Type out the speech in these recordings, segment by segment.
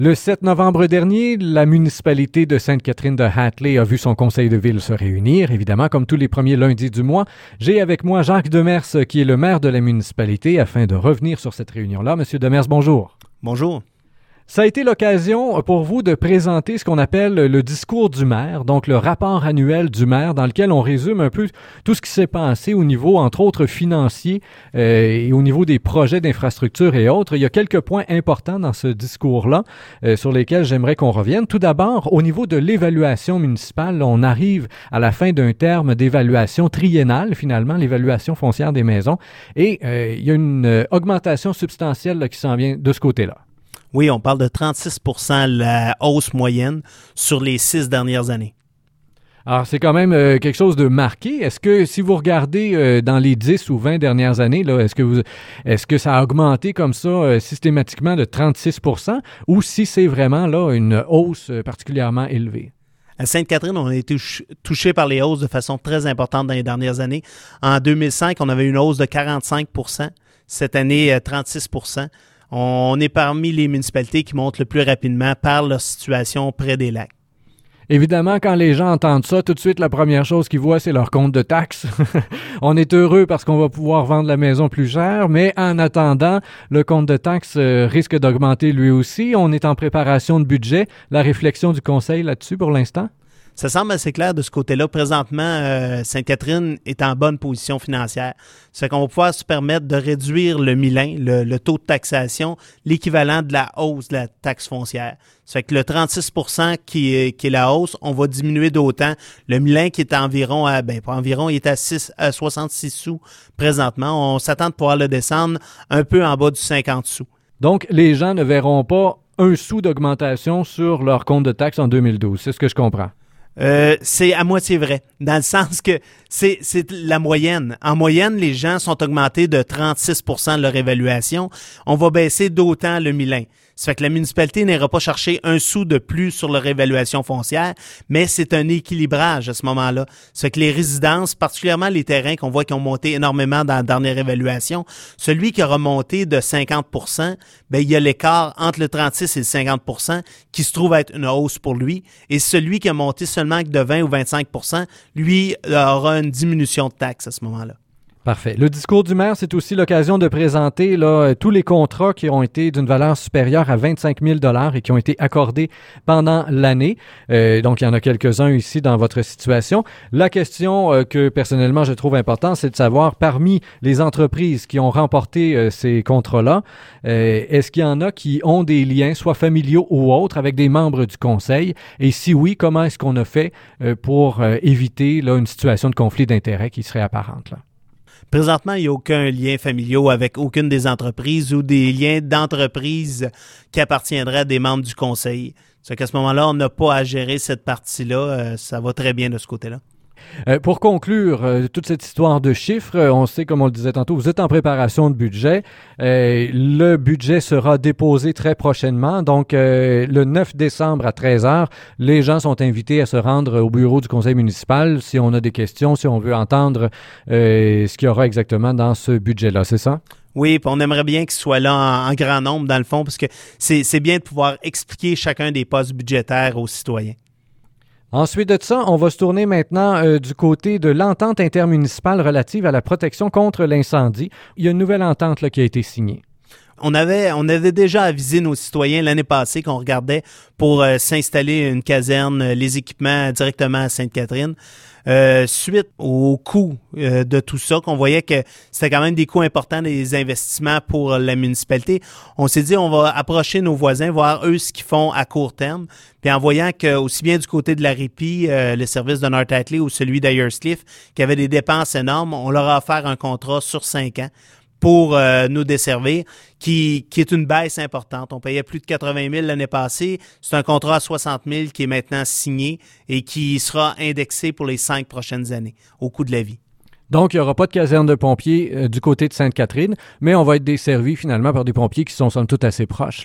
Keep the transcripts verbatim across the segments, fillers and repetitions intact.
Le sept novembre dernier, la municipalité de Sainte-Catherine de Hatley a vu son conseil de ville se réunir. Évidemment, comme tous les premiers lundis du mois, j'ai avec moi Jacques Demers, qui est le maire de la municipalité, afin de revenir sur cette réunion-là. Monsieur Demers, bonjour. Bonjour. Ça a été l'occasion pour vous de présenter ce qu'on appelle le discours du maire, donc le rapport annuel du maire, dans lequel on résume un peu tout ce qui s'est passé au niveau, entre autres, financier euh, et au niveau des projets d'infrastructure et autres. Il y a quelques points importants dans ce discours-là euh, sur lesquels j'aimerais qu'on revienne. Tout d'abord, au niveau de l'évaluation municipale, on arrive à la fin d'un terme d'évaluation triennale, finalement, l'évaluation foncière des maisons, et euh, il y a une euh, augmentation substantielle là, qui s'en vient de ce côté-là. Oui, on parle de trente-six pour cent la hausse moyenne sur les six dernières années. Alors, c'est quand même euh, quelque chose de marqué. Est-ce que, si vous regardez euh, dans les dix ou vingt dernières années, là, est-ce que vous, est-ce que ça a augmenté comme ça euh, systématiquement de trente-six pour cent ou si c'est vraiment là une hausse euh, particulièrement élevée? À Sainte-Catherine, on a été touché par les hausses de façon très importante dans les dernières années. En deux mille cinq, on avait une hausse de quarante-cinq pour cent. Cette année, trente-six pour cent. On est parmi les municipalités qui montent le plus rapidement par leur situation près des lacs. Évidemment, quand les gens entendent ça, tout de suite, la première chose qu'ils voient, c'est leur compte de taxes. On est heureux parce qu'on va pouvoir vendre la maison plus cher, mais en attendant, le compte de taxes euh, risque d'augmenter lui aussi. On est en préparation de budget. La réflexion du conseil là-dessus pour l'instant? Ça semble assez clair de ce côté-là. Présentement, euh, Sainte-Catherine est en bonne position financière. Ça fait qu'on va pouvoir se permettre de réduire le millain, le, le taux de taxation, l'équivalent de la hausse de la taxe foncière. Ça fait que le trente-six pour cent qui est, qui est la hausse, on va diminuer d'autant. Le millain qui est environ, à, ben pas environ, il est à, six, à soixante-six sous présentement. On s'attend de pouvoir le descendre un peu en bas du cinquante sous. Donc, les gens ne verront pas un sou d'augmentation sur leur compte de taxes en deux mille douze. C'est ce que je comprends. Euh, c'est à moitié vrai, dans le sens que c'est, c'est la moyenne. En moyenne, les gens sont augmentés de trente-six pour cent de leur évaluation. On va baisser d'autant le millain. Ça fait que la municipalité n'ira pas chercher un sou de plus sur leur évaluation foncière, mais c'est un équilibrage à ce moment-là. Ça fait que les résidences, particulièrement les terrains qu'on voit qui ont monté énormément dans la dernière évaluation, celui qui aura monté de cinquante pour cent, ben il y a l'écart entre le trente-six et le cinquante pour cent qui se trouve être une hausse pour lui, et celui qui a monté seulement de vingt ou vingt-cinq pour cent, lui aura une diminution de taxes à ce moment-là. Parfait. Le discours du maire, c'est aussi l'occasion de présenter là, tous les contrats qui ont été d'une valeur supérieure à vingt-cinq mille dollars et qui ont été accordés pendant l'année. Euh, donc, il y en a quelques-uns ici dans votre situation. La question euh, que, personnellement, je trouve importante, c'est de savoir, parmi les entreprises qui ont remporté euh, ces contrats-là, euh, est-ce qu'il y en a qui ont des liens, soit familiaux ou autres, avec des membres du conseil? Et si oui, comment est-ce qu'on a fait euh, pour euh, éviter là, une situation de conflit d'intérêts qui serait apparente, là? Présentement, il n'y a aucun lien familial avec aucune des entreprises ou des liens d'entreprise qui appartiendraient à des membres du conseil. C'est qu'à ce moment-là, on n'a pas à gérer cette partie-là. Euh, ça va très bien de ce côté-là. Euh, pour conclure euh, toute cette histoire de chiffres, euh, on sait, comme on le disait tantôt, vous êtes en préparation de budget. Euh, le budget sera déposé très prochainement. Donc, euh, le neuf décembre à treize heures, les gens sont invités à se rendre au bureau du conseil municipal si on a des questions, si on veut entendre euh, ce qu'il y aura exactement dans ce budget-là. C'est ça? Oui, puis on aimerait bien qu'il soit là en, en grand nombre, dans le fond, parce que c'est, c'est bien de pouvoir expliquer chacun des postes budgétaires aux citoyens. Ensuite de ça, on va se tourner maintenant euh, du côté de l'entente intermunicipale relative à la protection contre l'incendie. Il y a une nouvelle entente là, qui a été signée. On avait, on avait déjà avisé nos citoyens l'année passée qu'on regardait pour euh, s'installer une caserne, euh, les équipements directement à Sainte-Catherine. Euh, suite au coût euh, de tout ça, qu'on voyait que c'était quand même des coûts importants des investissements pour la municipalité, on s'est dit on va approcher nos voisins, voir eux ce qu'ils font à court terme. Puis en voyant que aussi bien du côté de la Répi, euh, le service de North Hatley ou celui d'Ayerscliffe, qui avait des dépenses énormes, on leur a offert un contrat sur cinq ans pour euh, nous desservir, qui, qui est une baisse importante. On payait plus de quatre-vingt mille l'année passée. C'est un contrat à soixante mille qui est maintenant signé et qui sera indexé pour les cinq prochaines années au coût de la vie. Donc, il n'y aura pas de caserne de pompiers euh, du côté de Sainte-Catherine, mais on va être desservi finalement par des pompiers qui sont somme toute assez proches, là.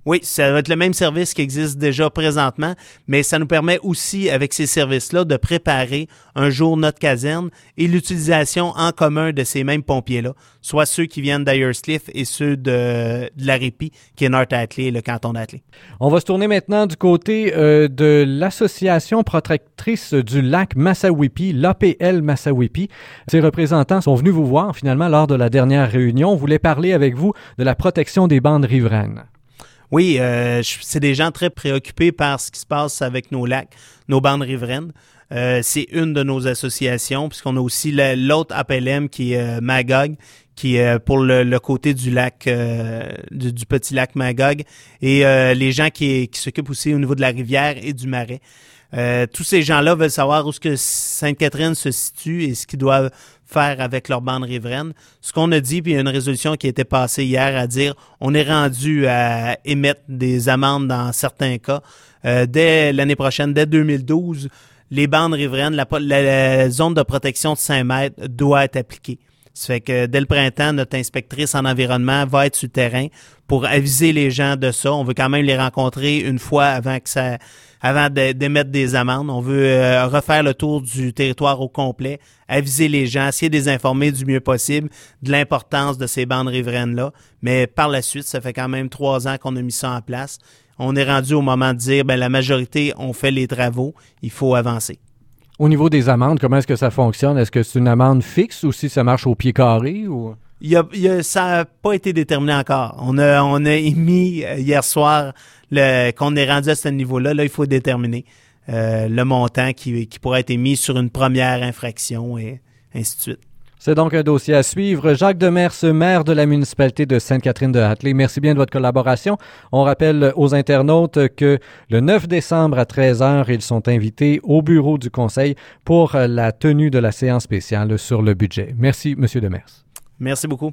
Oui, ça va être le même service qui existe déjà présentement, mais ça nous permet aussi, avec ces services-là, de préparer un jour notre caserne et l'utilisation en commun de ces mêmes pompiers-là, soit ceux qui viennent d'Ayerscliff et ceux de, de la Répie, qui est North Atlee, le canton d'Atlee. On va se tourner maintenant du côté euh, de l'Association protectrice du lac Massawippi, l'A P L Massawippi. Ces représentants sont venus vous voir finalement lors de la dernière réunion. On voulait parler avec vous de la protection des bandes riveraines. Oui, euh, c'est des gens très préoccupés par ce qui se passe avec nos lacs, nos bandes riveraines. Euh, c'est une de nos associations, puisqu'on a aussi le, l'autre A P L M qui est euh, Magog, qui est pour le, le côté du lac, euh, du, du petit lac Magog, et euh, les gens qui, qui s'occupent aussi au niveau de la rivière et du marais. Euh, tous ces gens-là veulent savoir où est-ce que Sainte-Catherine se situe et ce qu'ils doivent faire avec leur bande riveraine. Ce qu'on a dit, puis il y a une résolution qui a été passée hier à dire on est rendu à émettre des amendes dans certains cas. Euh, dès l'année prochaine, dès deux mille douze, les bandes riveraines, la, la, la zone de protection de cinq mètres doit être appliquée. Ça fait que dès le printemps, notre inspectrice en environnement va être sur le terrain pour aviser les gens de ça. On veut quand même les rencontrer une fois avant que ça, avant de, d'émettre des amendes. On veut euh, refaire le tour du territoire au complet, aviser les gens, essayer de les informer du mieux possible de l'importance de ces bandes riveraines-là. Mais par la suite, ça fait quand même trois ans qu'on a mis ça en place. On est rendu au moment de dire, ben la majorité ont fait les travaux, il faut avancer. Au niveau des amendes, comment est-ce que ça fonctionne? Est-ce que c'est une amende fixe ou si ça marche au pied carré? Ou... Il y a, il y a, ça n'a pas été déterminé encore. On a, on a émis hier soir le, qu'on est rendu à ce niveau-là. Là, il faut déterminer euh, le montant qui, qui pourrait être émis sur une première infraction et ainsi de suite. C'est donc un dossier à suivre. Jacques Demers, maire de la municipalité de Sainte-Catherine-de-Atlee, merci bien de votre collaboration. On rappelle aux internautes que le neuf décembre à treize heures, ils sont invités au bureau du conseil pour la tenue de la séance spéciale sur le budget. Merci, M. Demers. Merci beaucoup.